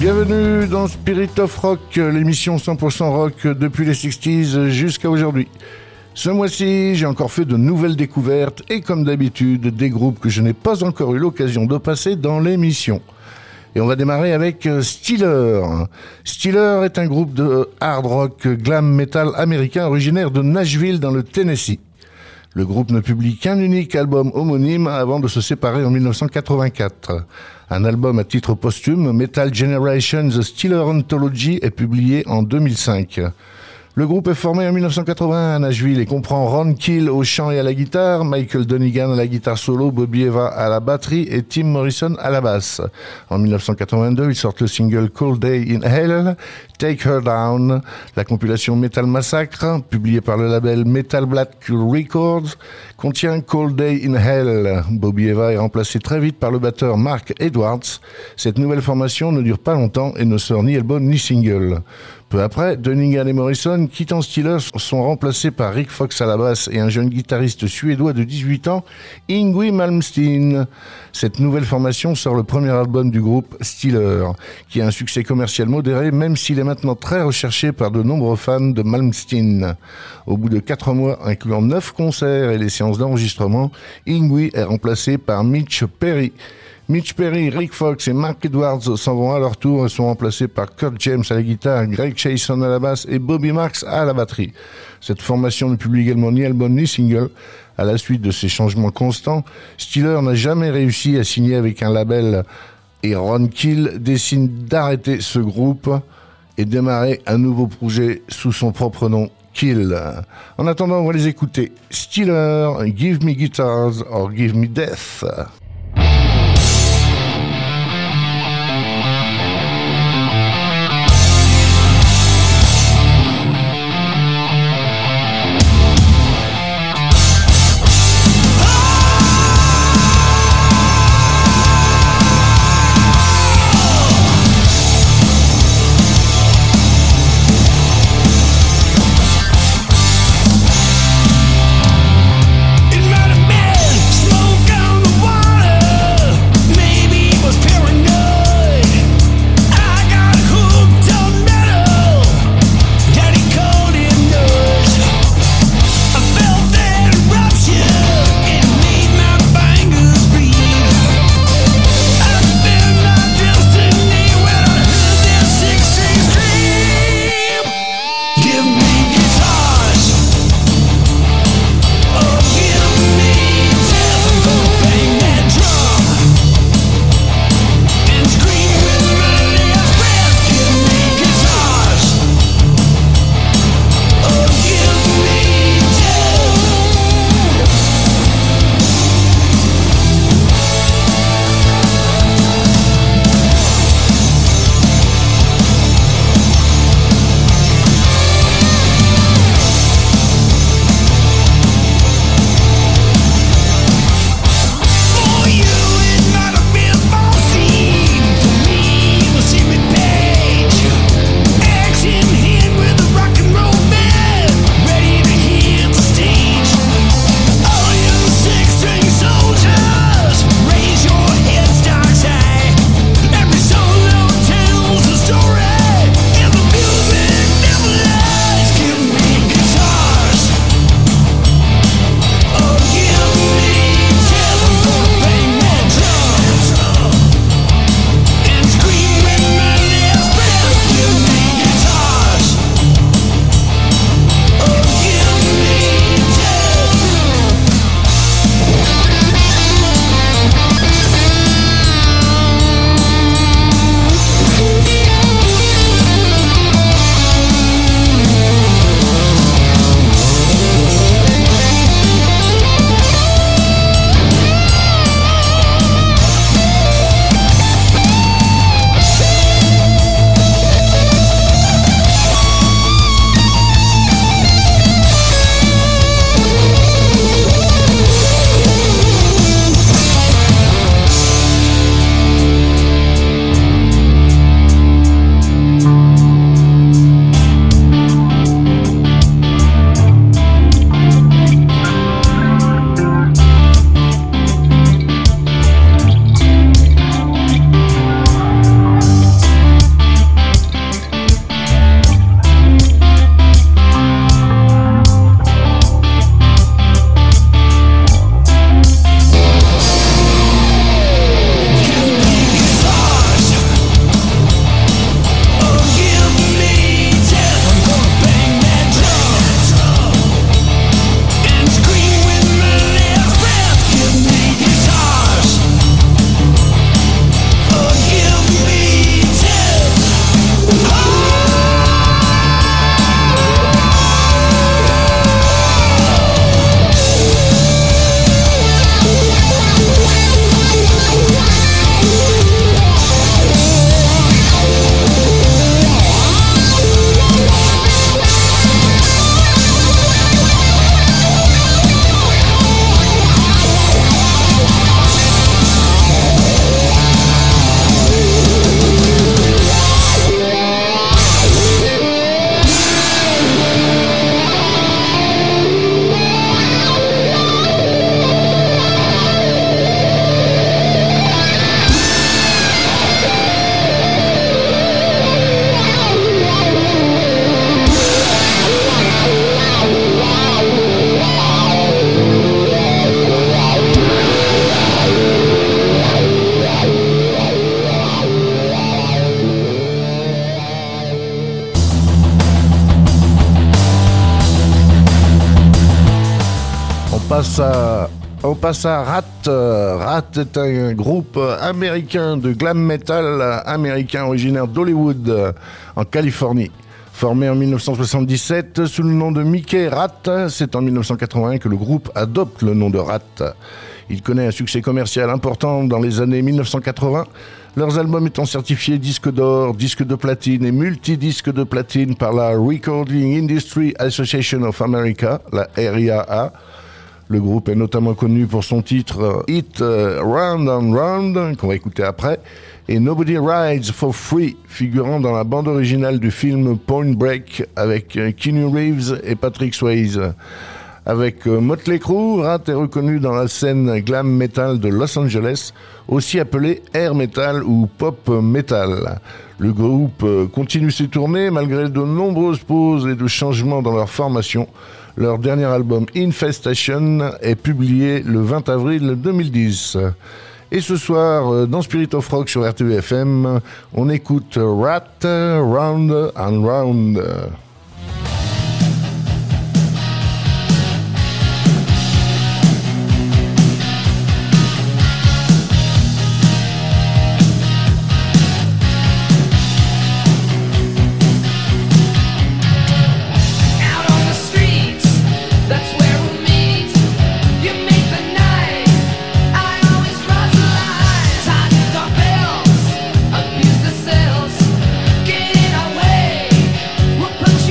Bienvenue dans Spirit of Rock, l'émission 100% rock depuis les 60s jusqu'à aujourd'hui. Ce mois-ci, j'ai encore fait de nouvelles découvertes et comme d'habitude, des groupes que je n'ai pas encore eu l'occasion de passer dans l'émission. Et on va démarrer avec Steeler. Steeler est un groupe de hard rock glam metal américain originaire de Nashville dans le Tennessee. Le groupe ne publie qu'un unique album homonyme avant de se séparer en 1984. Un album à titre posthume, Metal Generation The Steeler Anthology, est publié en 2005. Le groupe est formé en 1981 à Nashville et comprend Ron Keel au chant et à la guitare, Michael Donegan à la guitare solo, Bobby Eva à la batterie et Tim Morrison à la basse. En 1982, ils sortent le single Cold Day in Hell, Take Her Down, la compilation Metal Massacre, publiée par le label Metal Black Records, contient Cold Day in Hell. Bobby Eva est remplacé très vite par le batteur Mark Edwards. Cette nouvelle formation ne dure pas longtemps et ne sort ni album ni single. Peu après, Donegan et Morrison, quittant Steeler, sont remplacés par Rick Fox à la basse et un jeune guitariste suédois de 18 ans, Yngwie Malmsteen. Cette nouvelle formation sort le premier album du groupe, Steeler, qui a un succès commercial modéré, même s'il est maintenant très recherché par de nombreux fans de Malmsteen. Au bout de 4 mois, incluant 9 concerts et les séances d'enregistrement, Yngwie est remplacé par Mitch Perry. Mitch Perry, Rick Fox et Mark Edwards s'en vont à leur tour et sont remplacés par Kurt James à la guitare, Greg Chason à la basse et Bobby Marks à la batterie. Cette formation ne publie également ni album ni single. À la suite de ces changements constants, Steeler n'a jamais réussi à signer avec un label et Ron Keel décide d'arrêter ce groupe et démarrer un nouveau projet sous son propre nom, Keel. En attendant, on va les écouter. Steeler, Give Me Guitars or Give Me Death. It might have been smoke on the water. On passe à Ratt. Ratt est un groupe américain de glam metal américain originaire d'Hollywood, en Californie. Formé en 1977 sous le nom de Mickey Ratt, c'est en 1981 que le groupe adopte le nom de Ratt. Il connaît un succès commercial important dans les années 1980, leurs albums étant certifiés disque d'or, disque de platine et multidisque de platine par la Recording Industry Association of America, la RIAA. Le groupe est notamment connu pour son titre Hit Round and Round, qu'on va écouter après, et Nobody Rides for Free, figurant dans la bande originale du film Point Break avec Keanu Reeves et Patrick Swayze. Avec Motley Crue, Ratt est reconnu dans la scène glam metal de Los Angeles, aussi appelée air metal ou pop metal. Le groupe continue ses tournées malgré de nombreuses pauses et de changements dans leur formation. Leur dernier album Infestation est publié le 20 avril 2010. Et ce soir, dans Spirit of Rock sur RTVFM, on écoute Ratt, Round and Round. Push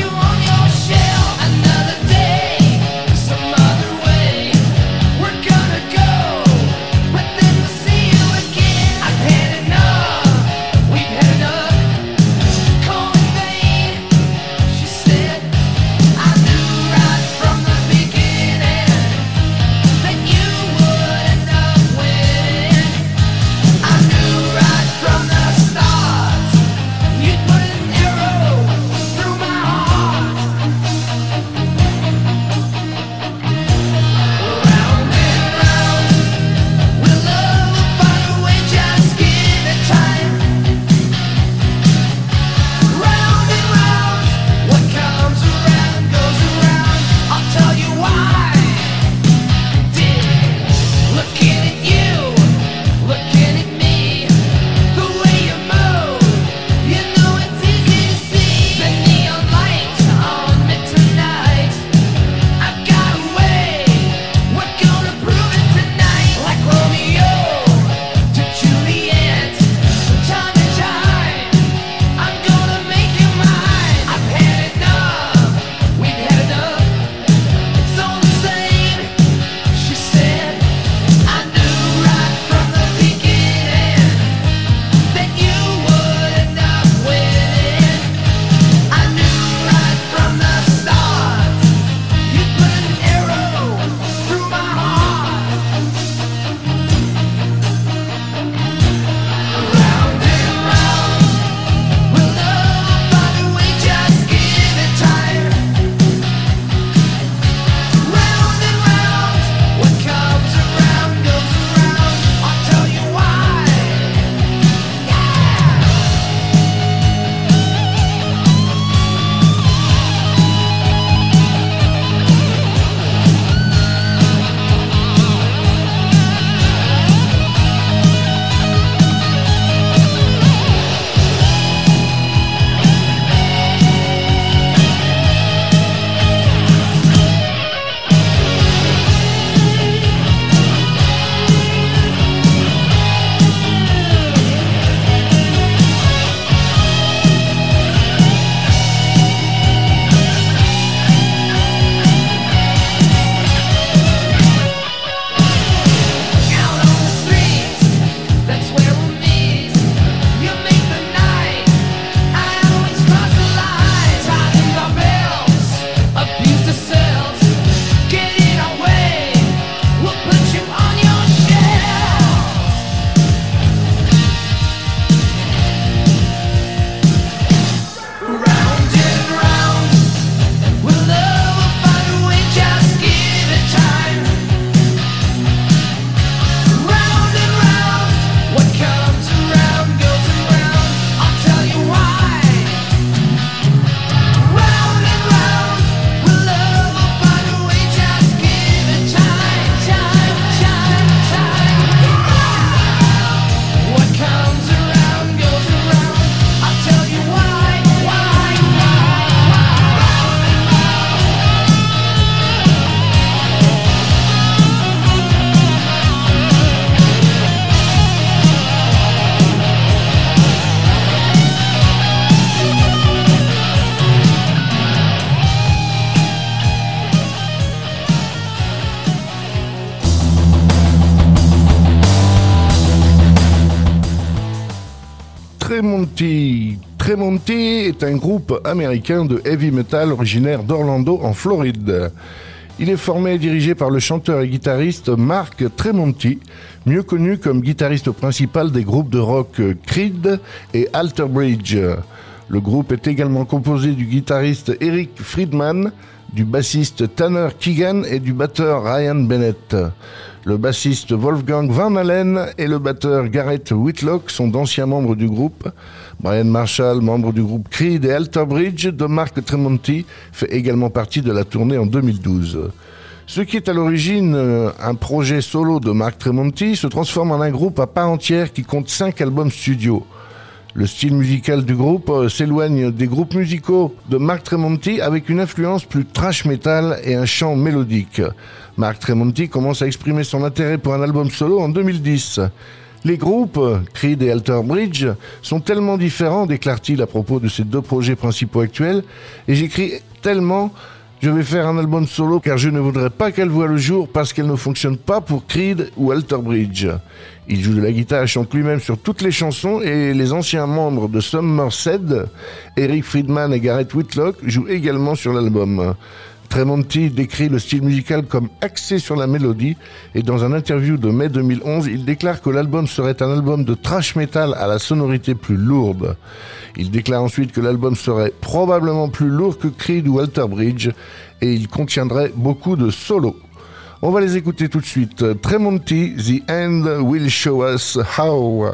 Tremonti. Tremonti est un groupe américain de heavy metal originaire d'Orlando en Floride. Il est formé et dirigé par le chanteur et guitariste Mark Tremonti, mieux connu comme guitariste principal des groupes de rock Creed et Alter Bridge. Le groupe est également composé du guitariste Eric Friedman, du bassiste Tanner Keegan et du batteur Ryan Bennett. Le bassiste Wolfgang Van Halen et le batteur Garrett Whitlock sont d'anciens membres du groupe. Brian Marshall, membre du groupe Creed et Alter Bridge de Mark Tremonti, fait également partie de la tournée en 2012. Ce qui est à l'origine un projet solo de Mark Tremonti se transforme en un groupe à part entière qui compte 5 albums studio. Le style musical du groupe s'éloigne des groupes musicaux de Mark Tremonti avec une influence plus thrash metal et un chant mélodique. Mark Tremonti commence à exprimer son intérêt pour un album solo en 2010. Les groupes, Creed et Alter Bridge, sont tellement différents, déclare-t-il à propos de ses 2 projets principaux actuels, et j'écris tellement, je vais faire un album solo car je ne voudrais pas qu'elle voie le jour parce qu'elle ne fonctionne pas pour Creed ou Alter Bridge. Il joue de la guitare et chante lui-même sur toutes les chansons et les anciens membres de Summershed, Eric Friedman et Garrett Whitlock, jouent également sur l'album. Tremonti décrit le style musical comme axé sur la mélodie et dans un interview de mai 2011, il déclare que l'album serait un album de thrash metal à la sonorité plus lourde. Il déclare ensuite que l'album serait probablement plus lourd que Creed ou Alter Bridge et il contiendrait beaucoup de solos. On va les écouter tout de suite. Tremonti, The End Will Show Us How.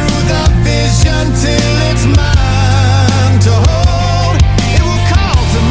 Till it's mine to hold. It will call to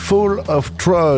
Fall of Troy.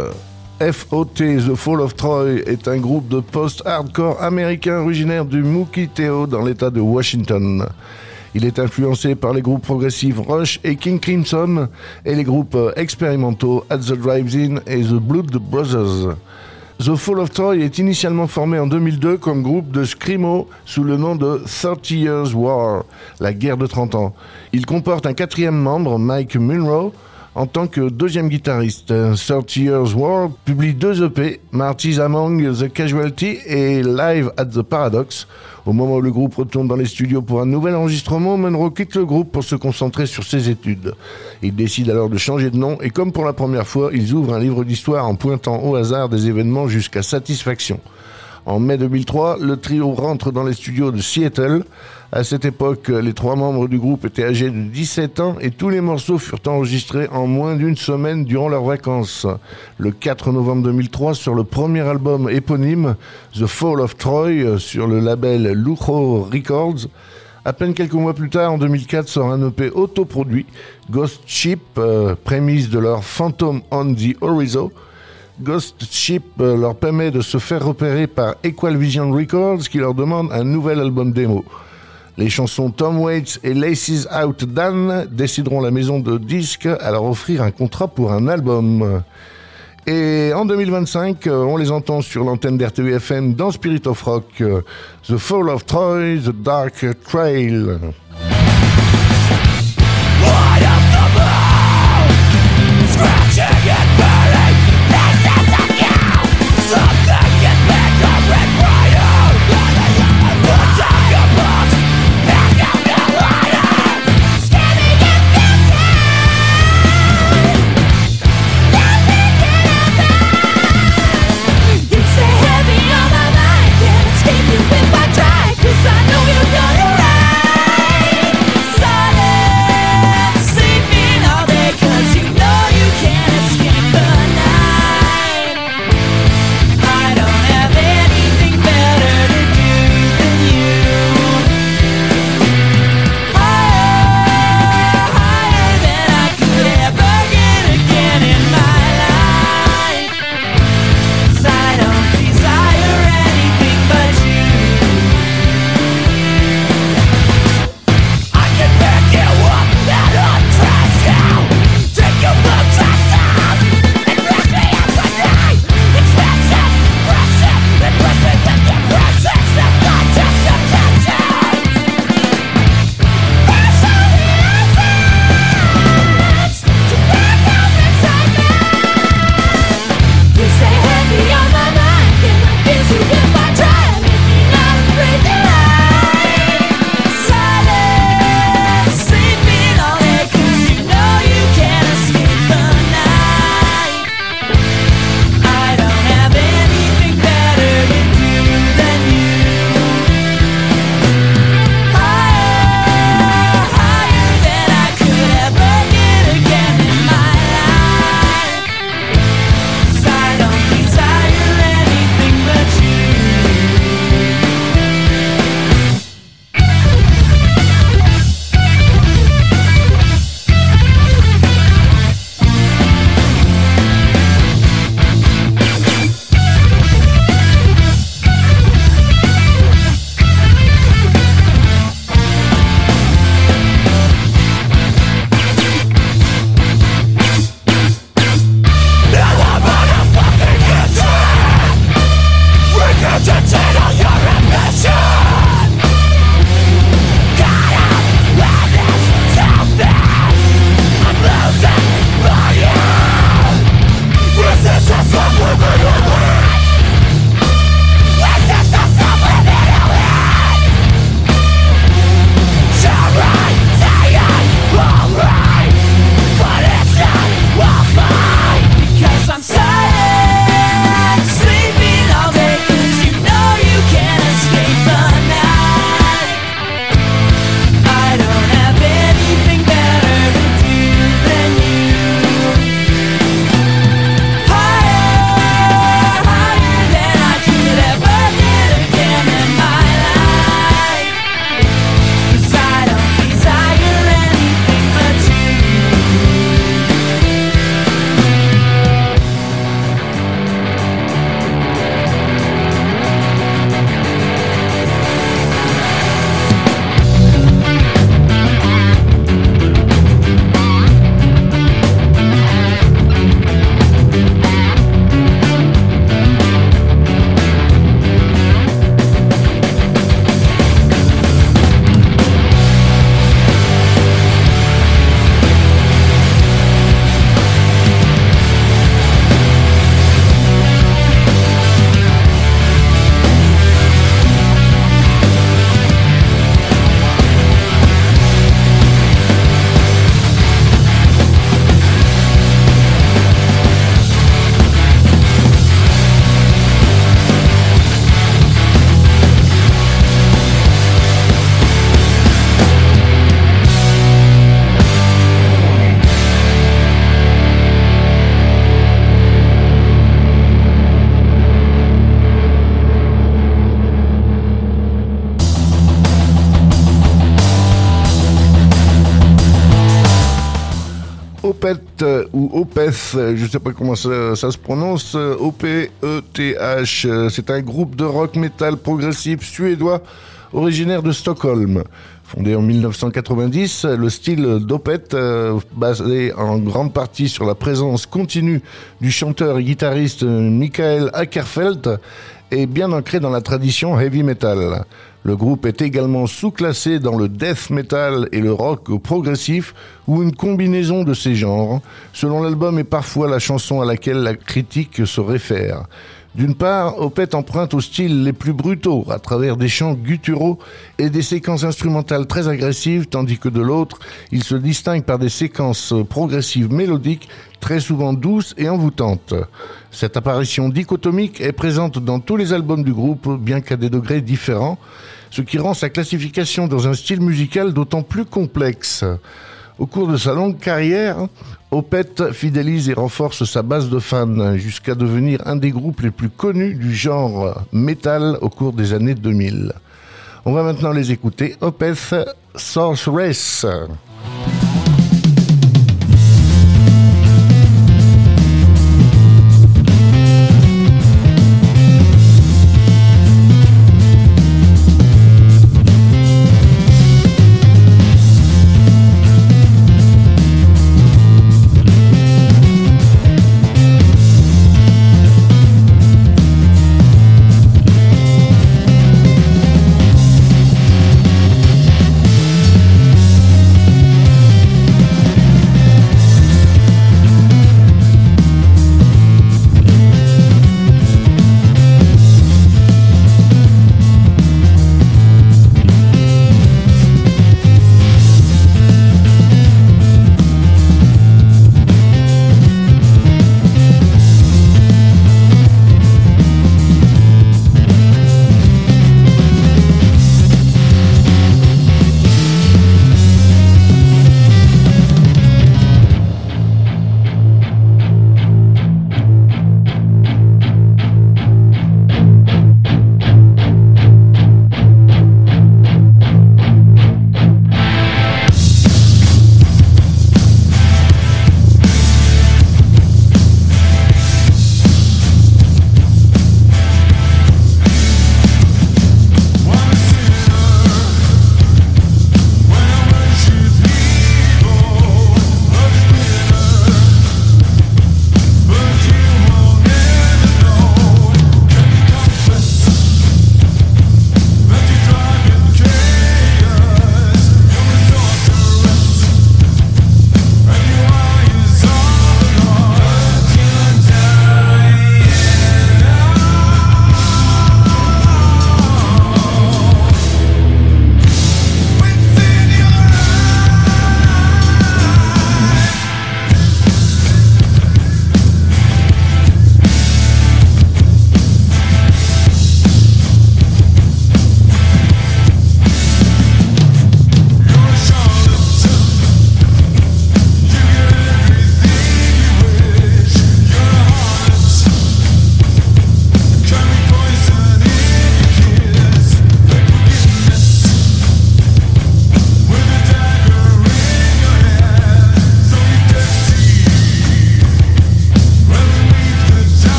FOT, The Fall of Troy, est un groupe de post-hardcore américain originaire du Mukilteo dans l'état de Washington. Il est influencé par les groupes progressifs Rush et King Crimson et les groupes expérimentaux At the Drive-In et The Blood Brothers. The Fall of Troy est initialement formé en 2002 comme groupe de screamo sous le nom de 30 Years War, la guerre de 30 ans. Il comporte un quatrième membre, Mike Munro, en tant que deuxième guitariste. 30 Years War publie 2 EP, Marty's Among the Casualty et Live at the Paradox. Au moment où le groupe retourne dans les studios pour un nouvel enregistrement, Munro quitte le groupe pour se concentrer sur ses études. Il décide alors de changer de nom et comme pour la première fois, ils ouvrent un livre d'histoire en pointant au hasard des événements jusqu'à satisfaction. En mai 2003, le trio rentre dans les studios de Seattle. À cette époque, les 3 membres du groupe étaient âgés de 17 ans et tous les morceaux furent enregistrés en moins d'une semaine durant leurs vacances. Le 4 novembre 2003, sur le premier album éponyme, The Fall of Troy, sur le label Lujo Records. À peine quelques mois plus tard, en 2004, sort un EP autoproduit, Ghost Ship, prémisse de leur Phantom on the Horizon. Ghost Ship leur permet de se faire repérer par Equal Vision Records qui leur demande un nouvel album démo. Les chansons Tom Waits et Laces Out Dan décideront la maison de disques à leur offrir un contrat pour un album. Et en 2025, on les entend sur l'antenne d'RTVFM dans Spirit of Rock, The Fall of Troy, The Dark Trail. If I try, 'cause I know you're gonna ride. ou Opeth, je ne sais pas comment ça se prononce, O-P-E-T-H. C'est un groupe de rock metal progressif suédois originaire de Stockholm. Fondé en 1990, le style d'Opeth, basé en grande partie sur la présence continue du chanteur et guitariste Mikael Åkerfeldt, est bien ancré dans la tradition heavy metal. Le groupe est également sous-classé dans le death metal et le rock progressif, ou une combinaison de ces genres, selon l'album et parfois la chanson à laquelle la critique se réfère. D'une part, Opeth emprunte aux styles les plus brutaux, à travers des chants gutturaux et des séquences instrumentales très agressives, tandis que de l'autre, il se distingue par des séquences progressives mélodiques, très souvent douces et envoûtantes. Cette apparition dichotomique est présente dans tous les albums du groupe, bien qu'à des degrés différents, ce qui rend sa classification dans un style musical d'autant plus complexe. Au cours de sa longue carrière, Opeth fidélise et renforce sa base de fans jusqu'à devenir un des groupes les plus connus du genre metal au cours des années 2000. On va maintenant les écouter. Opeth, Sorceress.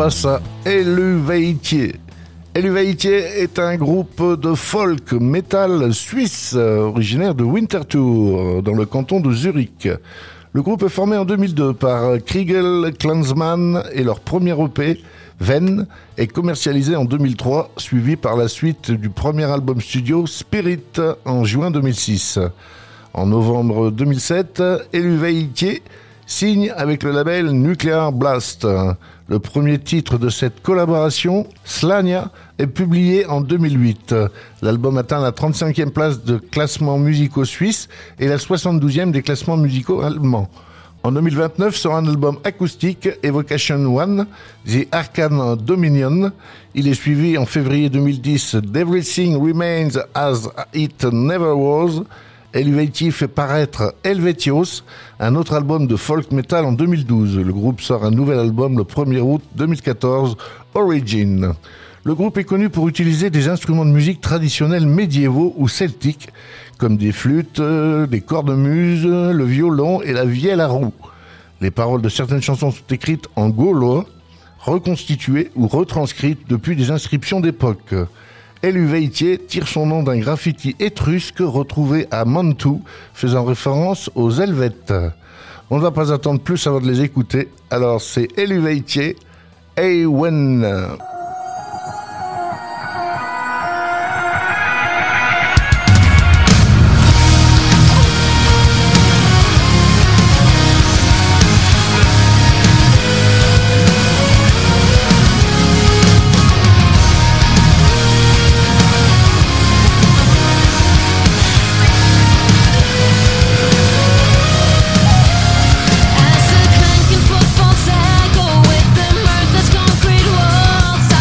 passe à Eluveitier. Eluveitier est un groupe de folk metal suisse originaire de Winterthur, dans le canton de Zurich. Le groupe est formé en 2002 par Kriegel Klansman et leur premier EP, Venn, est commercialisé en 2003, suivi par la suite du premier album studio Spirit en juin 2006. En novembre 2007, Eluveitier signe avec le label Nuclear Blast. Le premier titre de cette collaboration, Slania, est publié en 2008. L'album atteint la 35e place de classements musicaux suisses et la 72e des classements musicaux allemands. En 2029 sort un album acoustique, Evocation One, The Arcane Dominion. Il est suivi en février 2010 d'Everything Remains As It Never Was. Eluveitier fait paraître Helvetios, un autre album de folk metal en 2012. Le groupe sort un nouvel album le 1er août 2014, Origin. Le groupe est connu pour utiliser des instruments de musique traditionnels médiévaux ou celtiques, comme des flûtes, des cornemuses, le violon et la vielle à roue. Les paroles de certaines chansons sont écrites en gaulois, reconstituées ou retranscrites depuis des inscriptions d'époque. Eluveitier tire son nom d'un graffiti étrusque retrouvé à Mantoue, faisant référence aux Helvètes. On ne va pas attendre plus avant de les écouter, alors c'est Eluveitier, Ewen. As the clanking footfalls echo with the mirth that's concrete walls.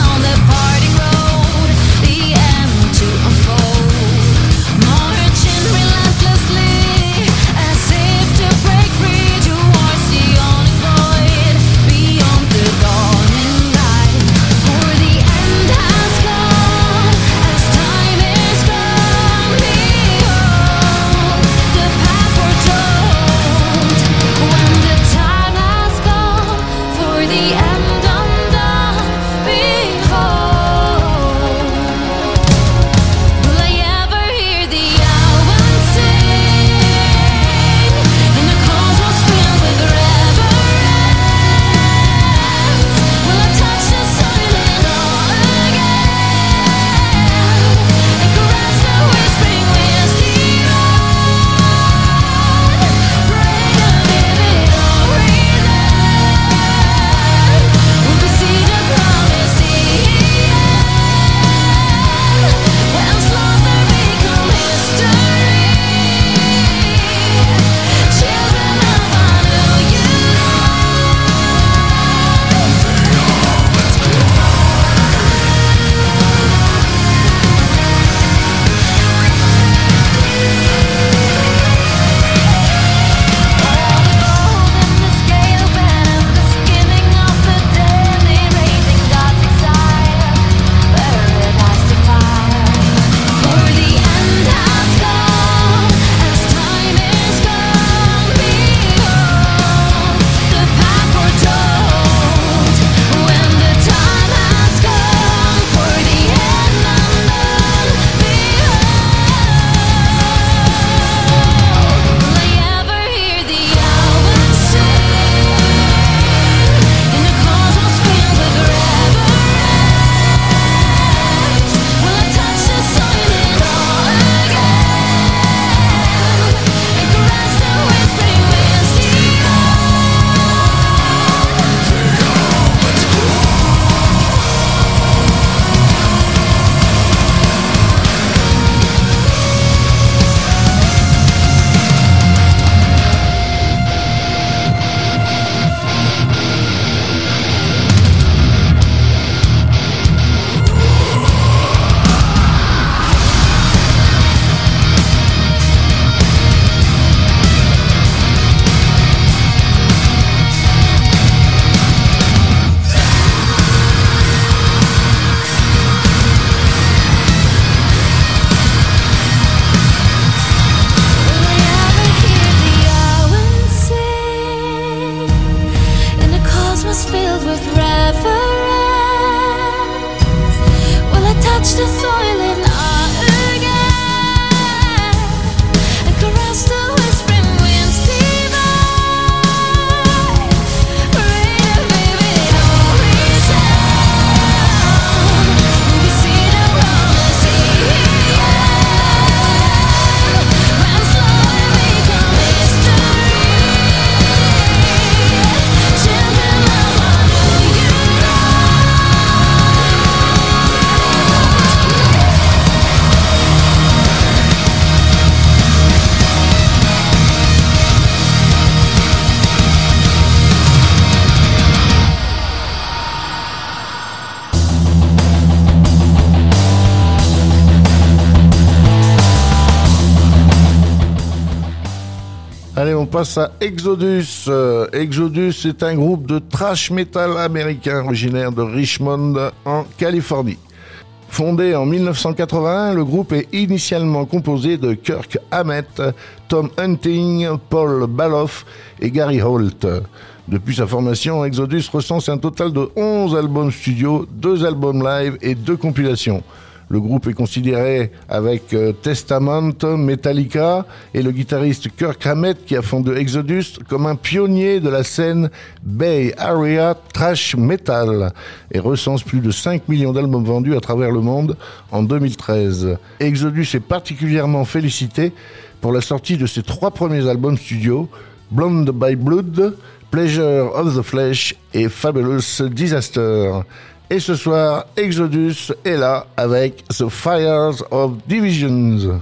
Allez, on passe à Exodus. Exodus est un groupe de thrash metal américain originaire de Richmond, en Californie. Fondé en 1981, le groupe est initialement composé de Kirk Hammett, Tom Hunting, Paul Baloff et Gary Holt. Depuis sa formation, Exodus recense un total de 11 albums studio, 2 albums live et 2 compilations. Le groupe est considéré avec Testament, Metallica et le guitariste Kirk Hammett qui a fondé Exodus comme un pionnier de la scène Bay Area thrash metal et recense plus de 5 millions d'albums vendus à travers le monde en 2013. Exodus est particulièrement félicité pour la sortie de ses 3 premiers albums studio, Blonde by Blood, Pleasure of the Flesh et Fabulous Disaster. Et ce soir, Exodus est là avec The Fires of Divisions.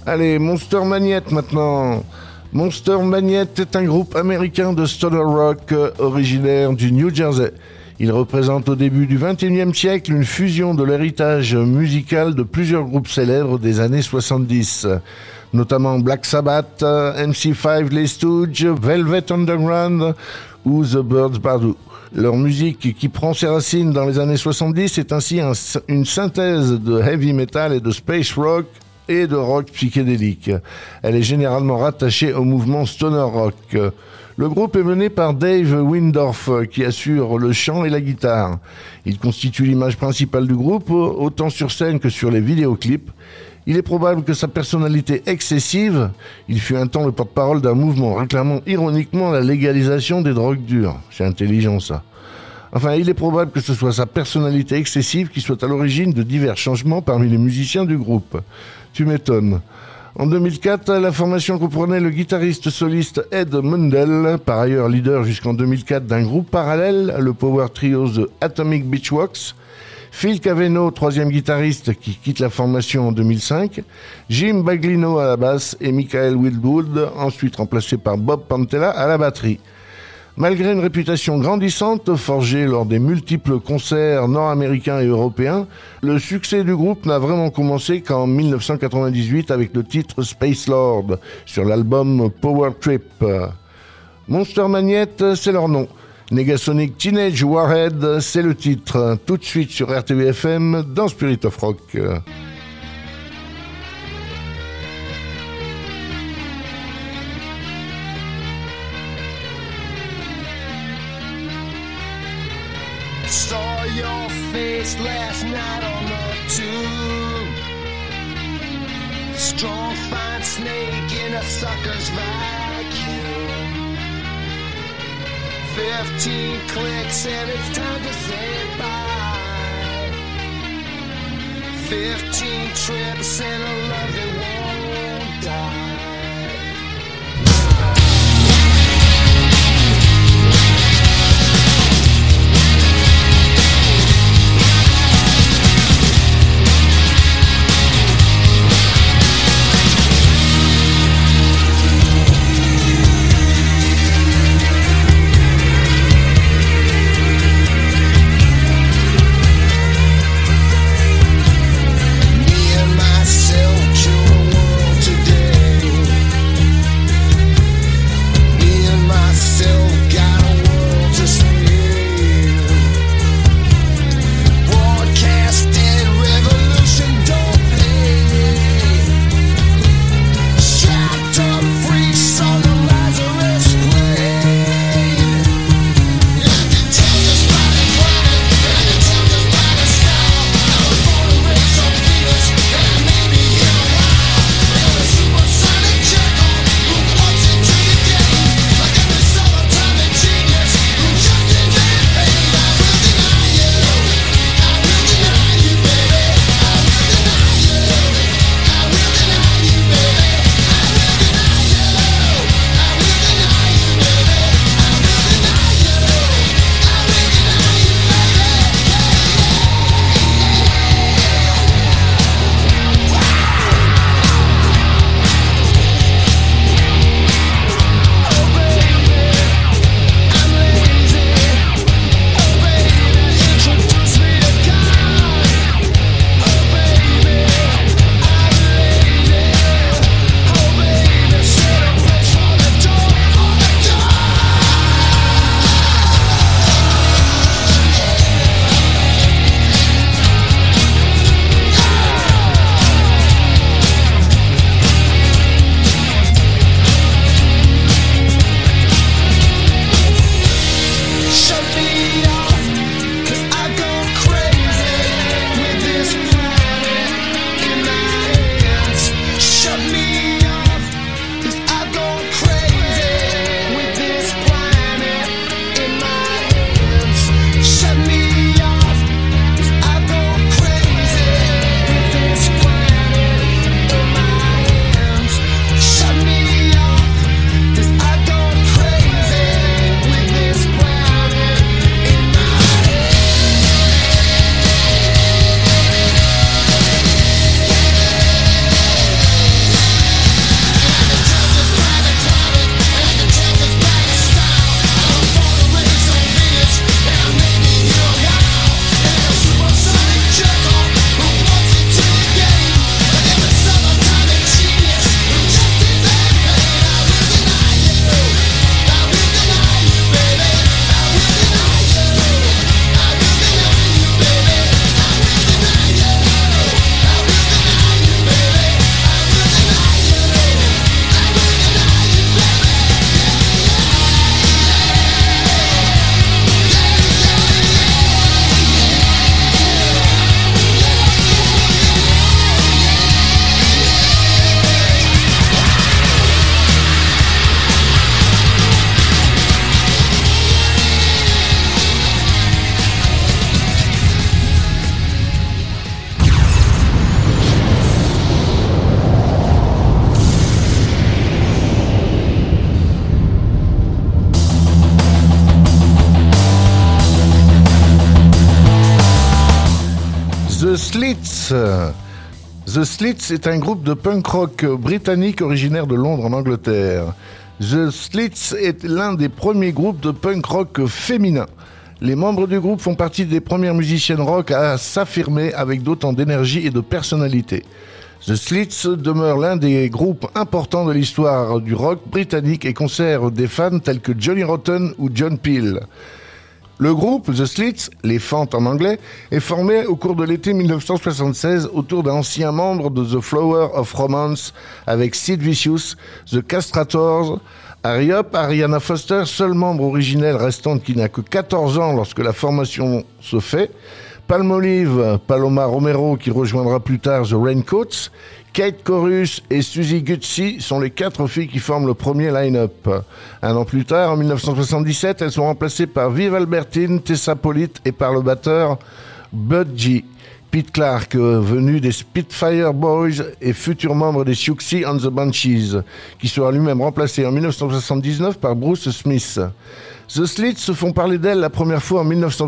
Allez, Monster Magnet maintenant. Monster Magnet est un groupe américain de stoner rock originaire du New Jersey. Il représente au début du XXIe siècle une fusion de l'héritage musical de plusieurs groupes célèbres des années 70, notamment Black Sabbath, MC5, Les Stooges, Velvet Underground ou The Birds Bardou. Leur musique, qui prend ses racines dans les années 70, est ainsi une synthèse de heavy metal et de space rock et de rock psychédélique. Elle est généralement rattachée au mouvement stoner rock. Le groupe est mené par Dave Windorf, qui assure le chant et la guitare. Il constitue l'image principale du groupe, autant sur scène que sur les vidéoclips. Il est probable que sa personnalité excessive, il fut un temps le porte-parole d'un mouvement réclamant ironiquement la légalisation des drogues dures. C'est intelligent ça. Enfin, il est probable que ce soit sa personnalité excessive qui soit à l'origine de divers changements parmi les musiciens du groupe. Tu m'étonnes. En 2004, la formation comprenait le guitariste soliste Ed Mundell, par ailleurs leader jusqu'en 2004 d'un groupe parallèle, le power trio The Atomic Beachworks, Phil Caveno, troisième guitariste qui quitte la formation en 2005, Jim Baglino à la basse et Michael Wildwood, ensuite remplacé par Bob Pantella à la batterie. Malgré une réputation grandissante forgée lors des multiples concerts nord-américains et européens, le succès du groupe n'a vraiment commencé qu'en 1998 avec le titre Space Lord sur l'album Power Trip. Monster Magnet, c'est leur nom. Negasonic Teenage Warhead, c'est le titre. Tout de suite sur RTVFM dans Spirit of Rock. Saw your face last night on the tube. Strong fine snake in a sucker's vacuum. 15 clicks and it's time to say bye. 15 trips and a love that won't die. Myself Slits. The Slits est un groupe de punk rock britannique originaire de Londres en Angleterre. The Slits est l'un des premiers groupes de punk rock féminin. Les membres du groupe font partie des premières musiciennes rock à s'affirmer avec d'autant d'énergie et de personnalité. The Slits demeure l'un des groupes importants de l'histoire du rock britannique et conserve des fans tels que Johnny Rotten ou John Peel. Le groupe The Slits, les Fentes en anglais, est formé au cours de l'été 1976 autour d'anciens membres de The Flower of Romance avec Sid Vicious, The Castrators, Harry Up, Ariana Foster, seul membre originel restant qui n'a que 14 ans lorsque la formation se fait, Palmolive, Paloma Romero qui rejoindra plus tard The Raincoats, Kate Chorus et Susie Gutsy sont les 4 filles qui forment le premier line-up. Un an plus tard, en 1977, elles sont remplacées par Viv Albertine, Tessa Pollitt et par le batteur Bud G. Pete Clark, venu des Spitfire Boys et futur membre des Siouxsie and the Banshees, qui sera lui-même remplacé en 1979 par Bruce Smith. The Slits se font parler d'elles la première fois en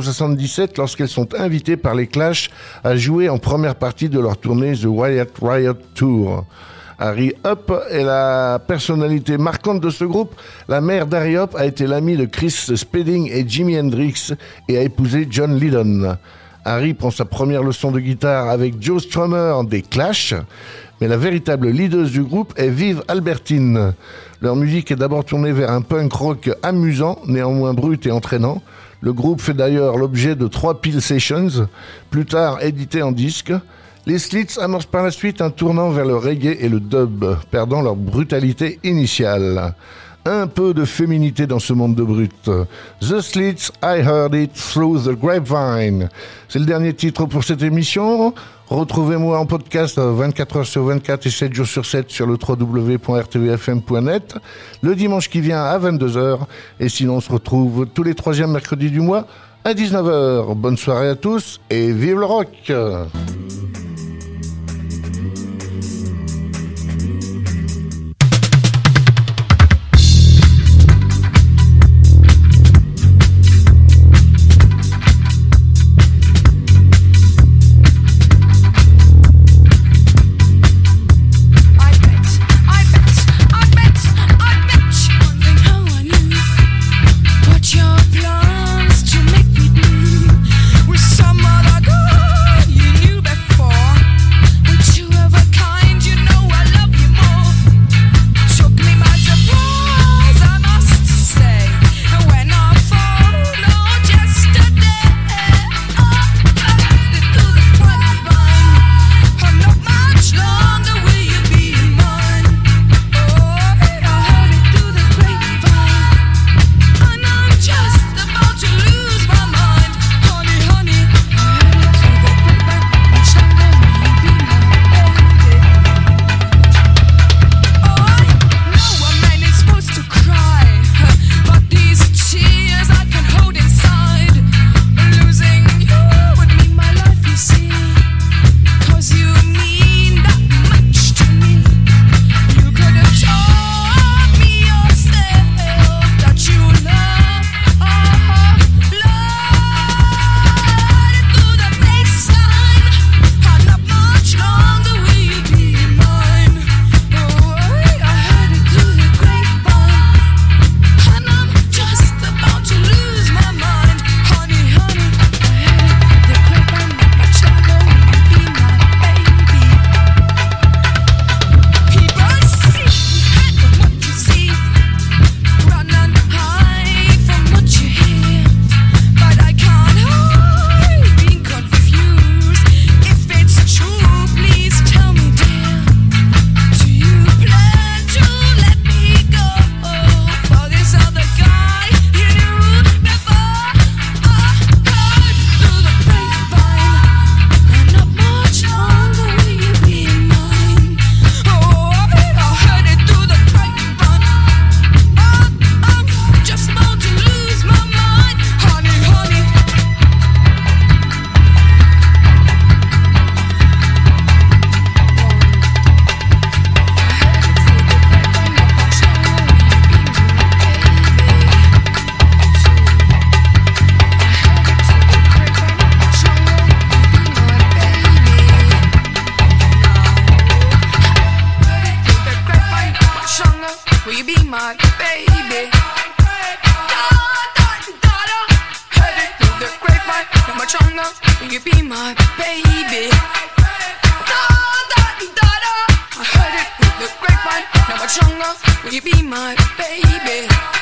1977 lorsqu'elles sont invitées par les Clash à jouer en première partie de leur tournée The Wyatt Riot Tour. Harry Up est la personnalité marquante de ce groupe. La mère d'Harry Up a été l'amie de Chris Spedding et Jimi Hendrix et a épousé John Lydon. Harry prend sa première leçon de guitare avec Joe Strummer des Clash, mais la véritable leaduse du groupe est Viv Albertine. Leur musique est d'abord tournée vers un punk rock amusant, néanmoins brut et entraînant. Le groupe fait d'ailleurs l'objet de 3 Peel Sessions, plus tard édités en disque. Les Slits amorcent par la suite un tournant vers le reggae et le dub, perdant leur brutalité initiale. Un peu de féminité dans ce monde de brut. The Slits, I Heard It Through the Grapevine. C'est le dernier titre pour cette émission. Retrouvez-moi en podcast 24 h sur 24 et 7 jours sur 7 sur le www.rtvfm.net le dimanche qui vient à 22 h. Et sinon, on se retrouve tous les 3e mercredis du mois à 19 h. Bonne soirée à tous et vive le rock! Some other girl you knew before. will you be my baby? Da, da, da, da. I heard it with the grapevine, now much longer, will you be my baby?